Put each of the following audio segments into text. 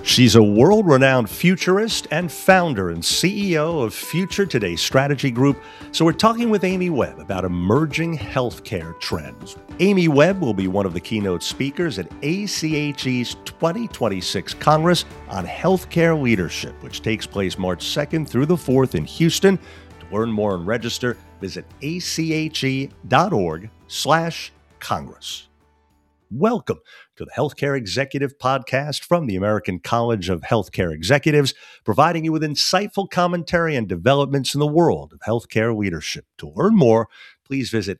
She's a world-renowned futurist and founder and CEO of Future Today Strategy Group. So we're talking with Amy Webb about emerging healthcare trends. Amy Webb will be one of the keynote speakers at ACHE's 2026 Congress on Healthcare Leadership, which takes place March 2nd through the 4th in Houston. To learn more and register, visit ache.org/Congress. Welcome to the Healthcare Executive Podcast from the American College of Healthcare Executives, providing you with insightful commentary and developments in the world of healthcare leadership. To learn more, please visit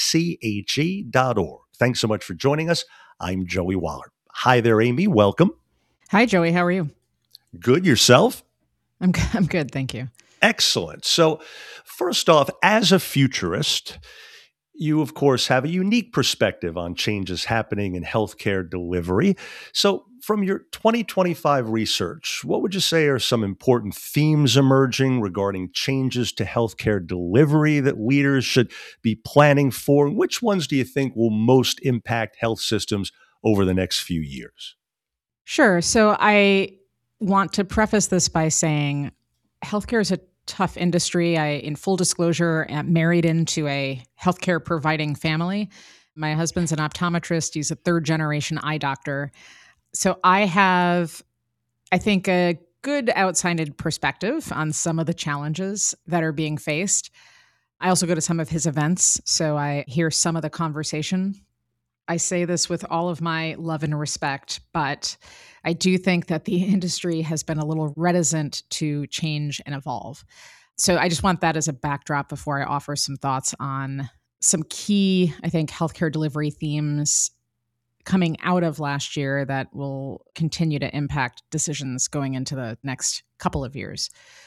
ache.org. Thanks so much for joining us. I'm Joey Waller. Hi there, Amy. Welcome. Hi, Joey. How are you? Good. Yourself? I'm good. Thank you. Excellent. So first off, as a futurist, you, of course, have a unique perspective on changes happening in healthcare delivery. So from your 2025 research, what would you say are some important themes emerging regarding changes to healthcare delivery that leaders should be planning for? And which ones do you think will most impact health systems over the next few years? Sure. So I want to preface this by saying healthcare is a tough industry. In full disclosure, am married into a healthcare providing family. My husband's an optometrist. He's a third generation eye doctor. So I have, I think, a good outside perspective on some of the challenges that are being faced. I also go to some of his events, so I hear some of the conversation. I say this with all of my love and respect, but I do think that the industry has been a little reticent to change and evolve. So I just want that as a backdrop before I offer some thoughts on some key, I think, healthcare delivery themes coming out of last year that will continue to impact decisions going into the next couple of years.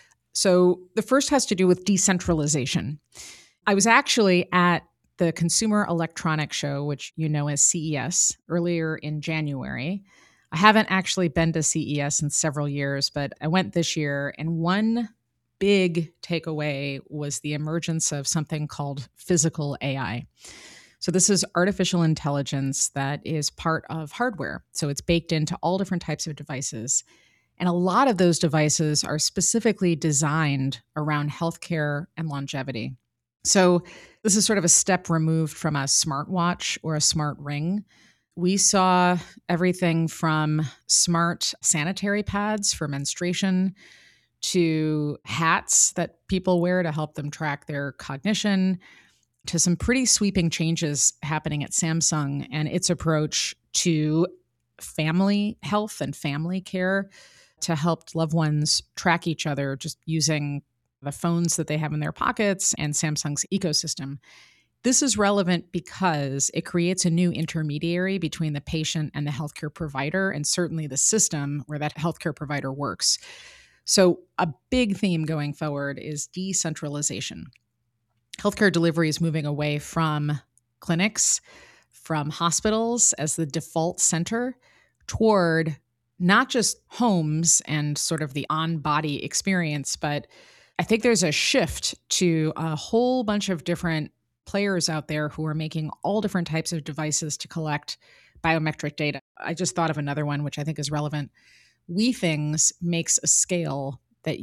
So the first has to do with decentralization. I was actually at the Consumer Electronics Show, which you know as CES, earlier in January. I haven't actually been to CES in several years, but I went this year, and one big takeaway was the emergence of something called physical AI. So this is artificial intelligence that is part of hardware. So it's baked into all different types of devices. And a lot of those devices are specifically designed around healthcare and longevity. So this is sort of a step removed from a smartwatch or a smart ring. We saw everything from smart sanitary pads for menstruation to hats that people wear to help them track their cognition, to some pretty sweeping changes happening at Samsung and its approach to family health and family care to help loved ones track each other just using the phones that they have in their pockets and Samsung's ecosystem. This is relevant because it creates a new intermediary between the patient and the healthcare provider, and certainly the system where that healthcare provider works. So a big theme going forward is decentralization. Healthcare delivery is moving away from clinics, from hospitals as the default center, toward not just homes and sort of the on-body experience, but I think there's a shift to a whole bunch of different players out there who are making all different types of devices to collect biometric data. I just thought of another one, which I think is relevant. WeThings makes a scale that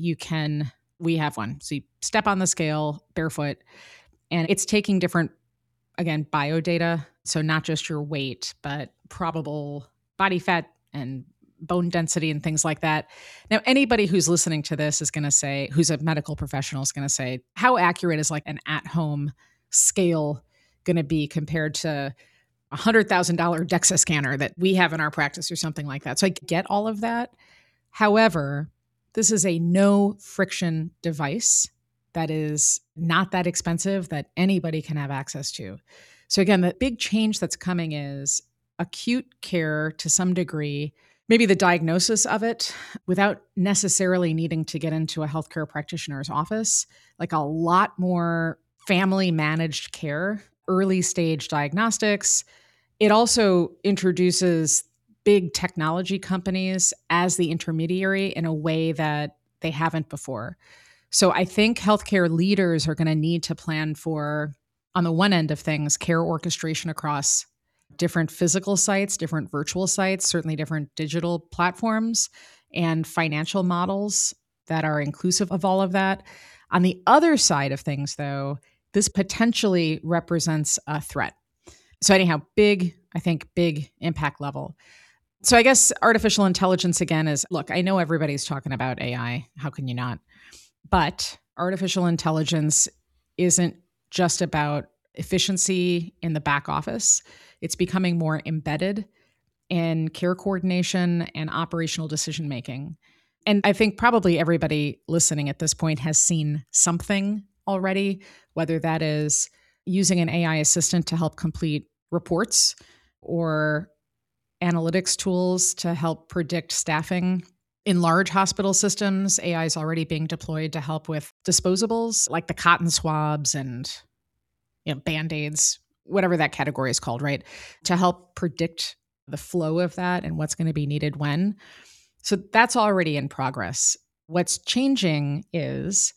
we have one. So you step on the scale barefoot, and it's taking different, again, biodata. So not just your weight, but probable body fat and bone density and things like that. Now, anybody who's listening to this is going to say, who's a medical professional is going to say, how accurate is like an at-home scale going to be compared to a $100,000 DEXA scanner that we have in our practice or something like that? So I get all of that. However, this is a no friction device that is not that expensive that anybody can have access to. So again, the big change that's coming is acute care to some degree, maybe the diagnosis of it without necessarily needing to get into a healthcare practitioner's office, like a lot more family managed care, early stage diagnostics. It also introduces big technology companies as the intermediary in a way that they haven't before. So I think healthcare leaders are going to need to plan for, on the one end of things, care orchestration across different physical sites, different virtual sites, certainly different digital platforms, and financial models that are inclusive of all of that. On the other side of things, though, this potentially represents a threat. So anyhow, I think big impact level. So I guess artificial intelligence again is, look, I know everybody's talking about AI. How can you not? But artificial intelligence isn't just about efficiency in the back office. It's becoming more embedded in care coordination and operational decision making. And I think probably everybody listening at this point has seen something already, whether that is using an AI assistant to help complete reports or analytics tools to help predict staffing. In large hospital systems, AI is already being deployed to help with disposables like the cotton swabs and Band-Aids, whatever that category is called, right? To help predict the flow of that and what's going to be needed when. So that's already in progress. What's changing is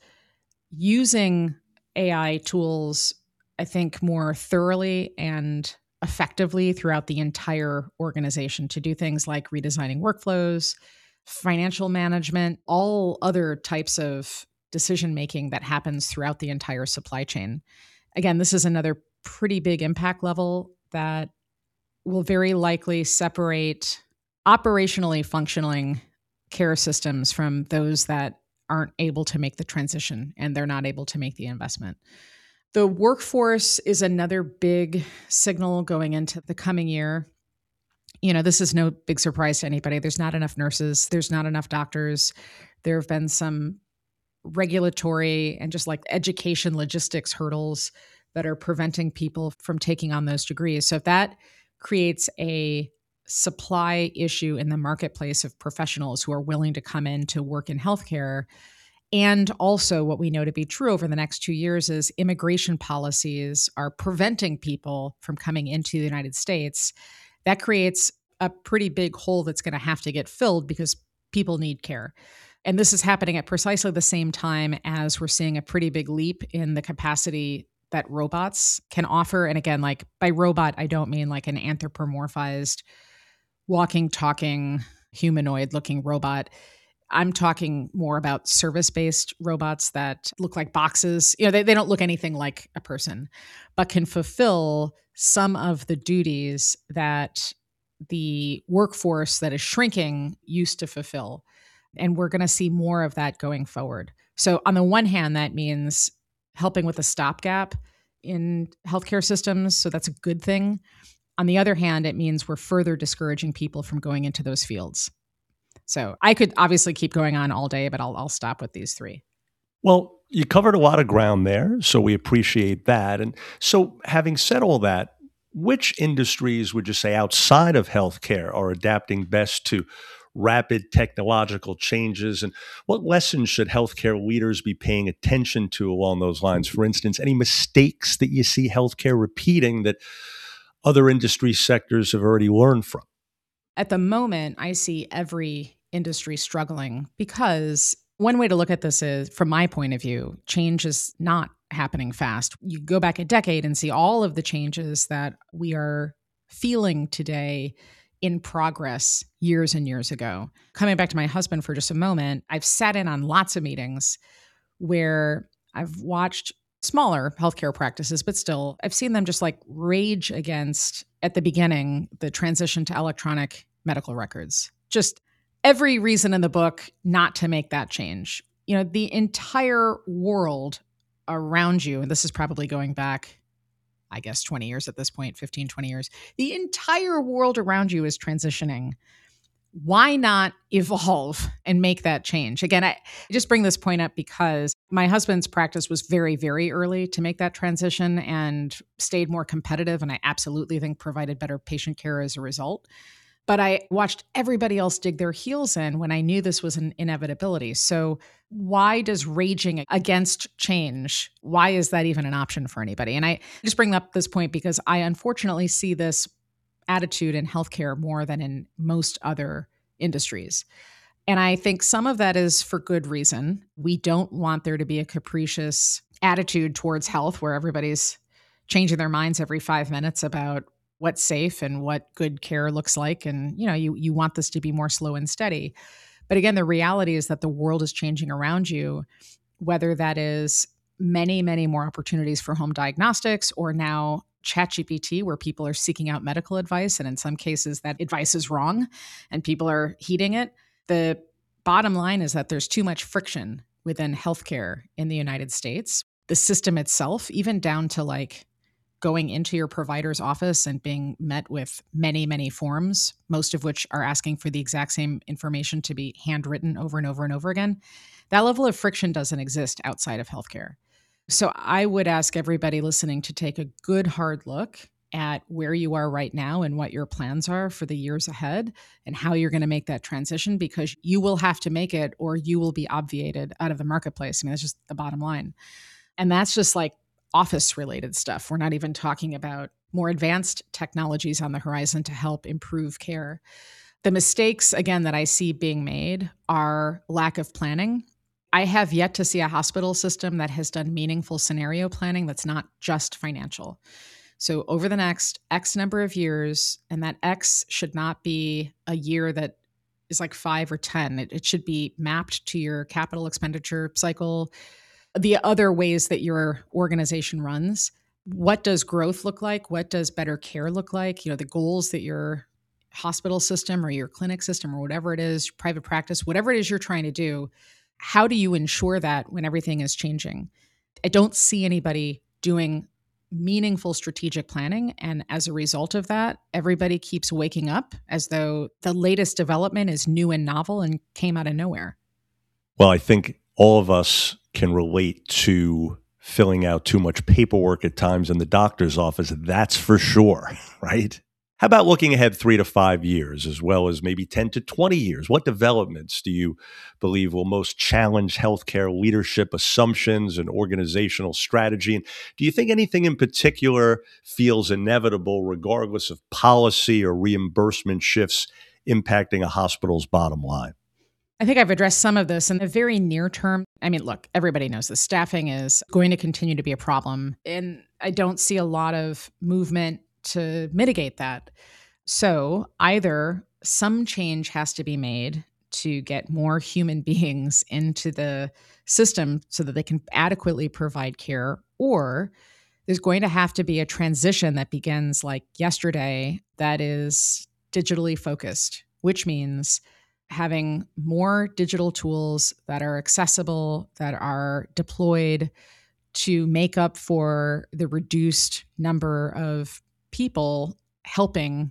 using AI tools, I think, more thoroughly and effectively throughout the entire organization to do things like redesigning workflows, financial management, all other types of decision making that happens throughout the entire supply chain. Again, this is another pretty big impact level that will very likely separate operationally functioning care systems from those that aren't able to make the transition and they're not able to make the investment. The workforce is another big signal going into the coming year. This is no big surprise to anybody. There's not enough nurses. There's not enough doctors. There have been some regulatory and just like education logistics hurdles that are preventing people from taking on those degrees. So if that creates a supply issue in the marketplace of professionals who are willing to come in to work in healthcare, and also what we know to be true over the next 2 years is immigration policies are preventing people from coming into the United States, that creates a pretty big hole that's going to have to get filled because people need care. And this is happening at precisely the same time as we're seeing a pretty big leap in the capacity that robots can offer. And again, like by robot, I don't mean like an anthropomorphized, walking, talking, humanoid-looking robot. I'm talking more about service-based robots that look like boxes. They don't look anything like a person, but can fulfill some of the duties that the workforce that is shrinking used to fulfill. And we're going to see more of that going forward. So on the one hand, that means helping with a stopgap in healthcare systems. So that's a good thing. On the other hand, it means we're further discouraging people from going into those fields. So I could obviously keep going on all day, but I'll stop with these three. Well, you covered a lot of ground there, so we appreciate that. And so having said all that, which industries would you say outside of healthcare are adapting best to rapid technological changes? And what lessons should healthcare leaders be paying attention to along those lines? For instance, any mistakes that you see healthcare repeating that other industry sectors have already learned from? At the moment, I see every industry struggling because one way to look at this is, from my point of view, change is not happening fast. You go back a decade and see all of the changes that we are feeling today in progress years and years ago. Coming back to my husband for just a moment, I've sat in on lots of meetings where I've watched smaller healthcare practices, but still, I've seen them just like rage against, at the beginning, the transition to electronic medical records. Just every reason in the book not to make that change. The entire world around you, and this is probably going back, I guess, 20 years at this point, 15, 20 years. The entire world around you is transitioning. Why not evolve and make that change? Again, I just bring this point up because my husband's practice was very, very early to make that transition and stayed more competitive. And I absolutely think provided better patient care as a result. But I watched everybody else dig their heels in when I knew this was an inevitability. So why does raging against change, why is that even an option for anybody? And I just bring up this point because I unfortunately see this attitude in healthcare more than in most other industries. And I think some of that is for good reason. We don't want there to be a capricious attitude towards health where everybody's changing their minds every 5 minutes about what's safe and what good care looks like. And, you want this to be more slow and steady. But again, the reality is that the world is changing around you, whether that is many, many more opportunities for home diagnostics or now ChatGPT, where people are seeking out medical advice. And in some cases, that advice is wrong and people are heeding it. The bottom line is that there's too much friction within healthcare in the United States. The system itself, even down to like going into your provider's office and being met with many, many forms, most of which are asking for the exact same information to be handwritten over and over and over again. That level of friction doesn't exist outside of healthcare. So I would ask everybody listening to take a good hard look at where you are right now and what your plans are for the years ahead and how you're going to make that transition, because you will have to make it or you will be obviated out of the marketplace. I mean, that's just the bottom line. And that's just like office related stuff. We're not even talking about more advanced technologies on the horizon to help improve care. The mistakes, again, that I see being made are lack of planning. I have yet to see a hospital system that has done meaningful scenario planning that's not just financial. So over the next X number of years, and that X should not be a year that is like 5 or 10. It should be mapped to your capital expenditure cycle, the other ways that your organization runs. What does growth look like? What does better care look like? You know, the goals that your hospital system or your clinic system or whatever it is, private practice, whatever it is you're trying to do, how do you ensure that when everything is changing? I don't see anybody doing meaningful strategic planning. And as a result of that, everybody keeps waking up as though the latest development is new and novel and came out of nowhere. Well, I think all of us can relate to filling out too much paperwork at times in the doctor's office. That's for sure, right? How about looking ahead 3 to 5 years, as well as maybe 10 to 20 years? What developments do you believe will most challenge healthcare leadership assumptions and organizational strategy? And do you think anything in particular feels inevitable, regardless of policy or reimbursement shifts impacting a hospital's bottom line? I think I've addressed some of this in the very near term. I mean, look, everybody knows this. Staffing is going to continue to be a problem, and I don't see a lot of movement to mitigate that. So either some change has to be made to get more human beings into the system so that they can adequately provide care, or there's going to have to be a transition that begins like yesterday that is digitally focused, which means having more digital tools that are accessible, that are deployed to make up for the reduced number of people helping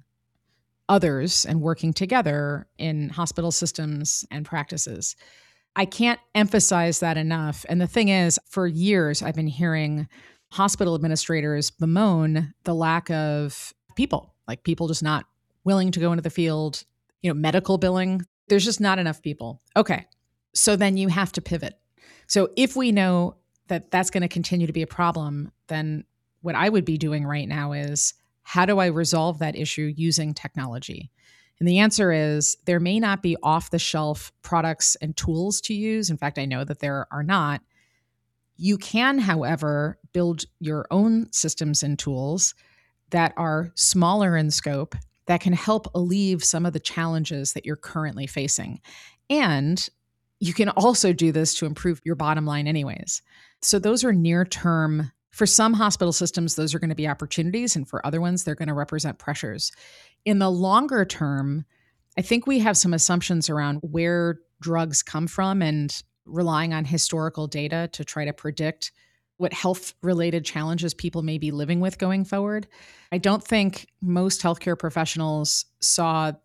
others and working together in hospital systems and practices. I can't emphasize that enough. And the thing is, for years, I've been hearing hospital administrators bemoan the lack of people, like people just not willing to go into the field, medical billing. There's just not enough people. Okay. So then you have to pivot. So if we know that that's going to continue to be a problem, then what I would be doing right now is, how do I resolve that issue using technology? And the answer is there may not be off-the-shelf products and tools to use. In fact, I know that there are not. You can, however, build your own systems and tools that are smaller in scope that can help alleviate some of the challenges that you're currently facing. And you can also do this to improve your bottom line anyways. So those are near-term. For some hospital systems, those are going to be opportunities, and for other ones, they're going to represent pressures. In the longer term, I think we have some assumptions around where drugs come from and relying on historical data to try to predict what health-related challenges people may be living with going forward. I don't think most healthcare professionals saw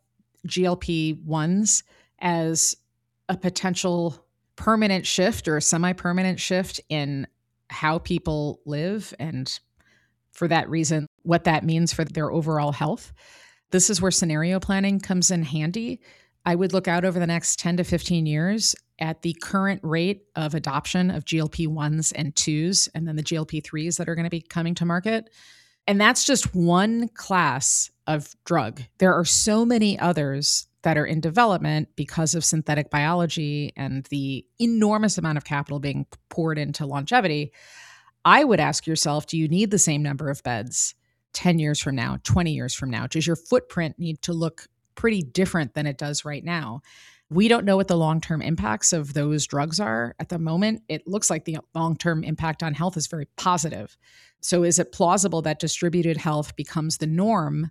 GLP-1s as a potential permanent shift or a semi-permanent shift in how people live, and for that reason, what that means for their overall health. This is where scenario planning comes in handy. I would look out over the next 10 to 15 years at the current rate of adoption of GLP-1s and 2s, and then the GLP-3s that are going to be coming to market. And that's just one class of drug. There are so many others that are in development because of synthetic biology and the enormous amount of capital being poured into longevity. I would ask yourself, do you need the same number of beds 10 years from now, 20 years from now? Does your footprint need to look pretty different than it does right now? We don't know what the long-term impacts of those drugs are. At the moment, it looks like the long-term impact on health is very positive. So is it plausible that distributed health becomes the norm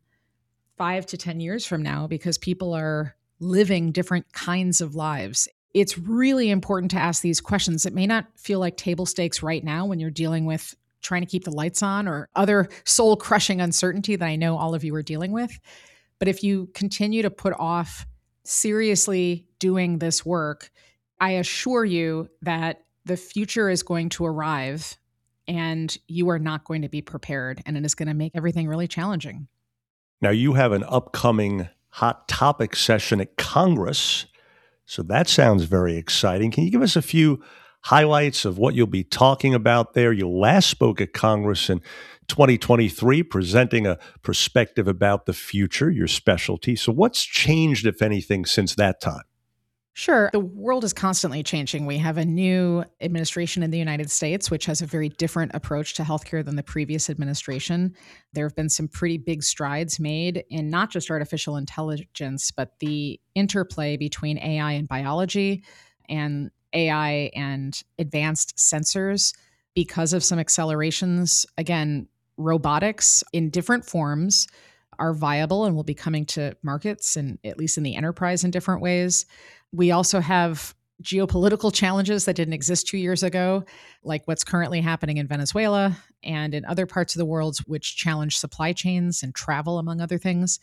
5 to 10 years from now because people are living different kinds of lives? It's really important to ask these questions. It may not feel like table stakes right now when you're dealing with trying to keep the lights on or other soul-crushing uncertainty that I know all of you are dealing with. But if you continue to put off seriously doing this work, I assure you that the future is going to arrive and you are not going to be prepared, and it is going to make everything really challenging. Now, you have an upcoming hot topic session at Congress, so that sounds very exciting. Can you give us a few highlights of what you'll be talking about there? You last spoke at Congress in 2023, presenting a perspective about the future, your specialty. So what's changed, if anything, since that time? Sure. The world is constantly changing. We have a new administration in the United States, which has a very different approach to healthcare than the previous administration. There have been some pretty big strides made in not just artificial intelligence, but the interplay between AI and biology and AI and advanced sensors because of some accelerations. Again, robotics in different forms are viable and will be coming to markets, and at least in the enterprise in different ways. We also have geopolitical challenges that didn't exist 2 years ago, like what's currently happening in Venezuela and in other parts of the world, which challenge supply chains and travel, among other things.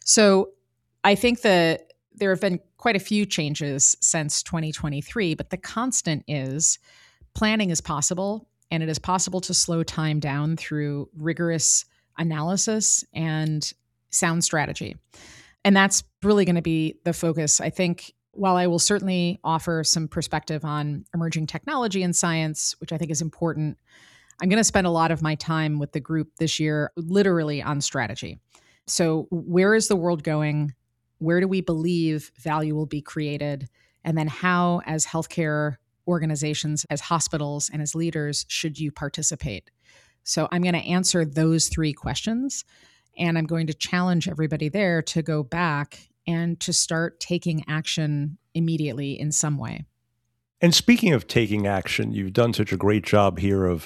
So I think that there have been quite a few changes since 2023, but the constant is planning is possible, and it is possible to slow time down through rigorous analysis and sound strategy. And that's really going to be the focus. I think while I will certainly offer some perspective on emerging technology and science, which I think is important, I'm going to spend a lot of my time with the group this year literally on strategy. So where is the world going? Where do we believe value will be created? And then how, as healthcare organizations, as hospitals, and as leaders, should you participate? So I'm going to answer those three questions, and I'm going to challenge everybody there to go back and to start taking action immediately in some way. And speaking of taking action, you've done such a great job here of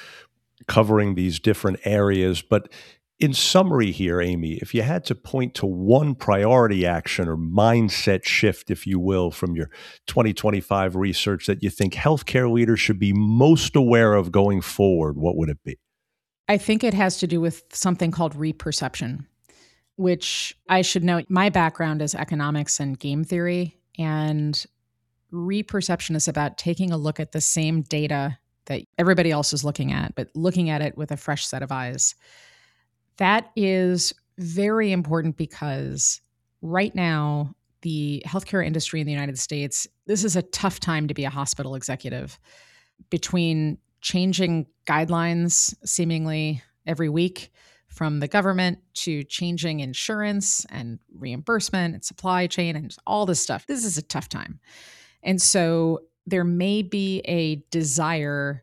covering these different areas. But in summary here, Amy, if you had to point to one priority action or mindset shift, if you will, from your 2025 research that you think healthcare leaders should be most aware of going forward, what would it be? I think it has to do with something called reperception, which I should note, my background is economics and game theory, and reperception is about taking a look at the same data that everybody else is looking at, but looking at it with a fresh set of eyes. That is very important because right now, the healthcare industry in the United States, this is a tough time to be a hospital executive. Between changing guidelines seemingly every week from the government to changing insurance and reimbursement and supply chain and all this stuff, this is a tough time. And so there may be a desire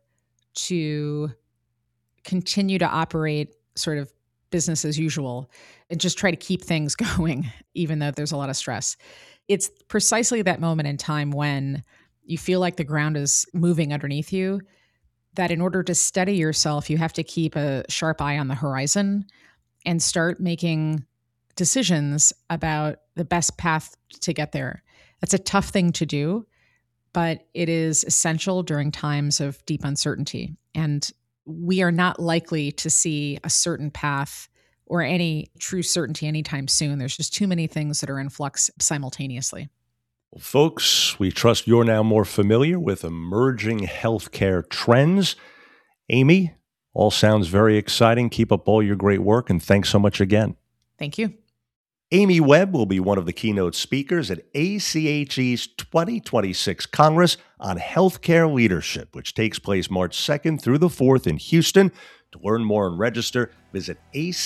to continue to operate sort of business as usual and just try to keep things going, even though there's a lot of stress. It's precisely that moment in time when you feel like the ground is moving underneath you, that in order to steady yourself, you have to keep a sharp eye on the horizon and start making decisions about the best path to get there. That's a tough thing to do, but it is essential during times of deep uncertainty. And we are not likely to see a certain path or any true certainty anytime soon. There's just too many things that are in flux simultaneously. Well, folks, we trust you're now more familiar with emerging healthcare trends. Amy, all sounds very exciting. Keep up all your great work, and thanks so much again. Thank you. Amy Webb will be one of the keynote speakers at ACHE's 2026 Congress on Healthcare Leadership, which takes place March 2nd through the 4th in Houston. To learn more and register, visit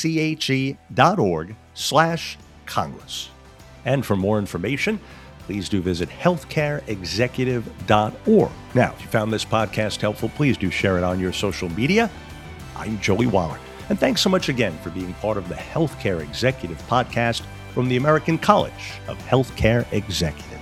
ache.org/Congress. And for more information, please do visit healthcareexecutive.org. Now, if you found this podcast helpful, please do share it on your social media. I'm Joey Waller. And thanks so much again for being part of the Healthcare Executive Podcast from the American College of Healthcare Executives.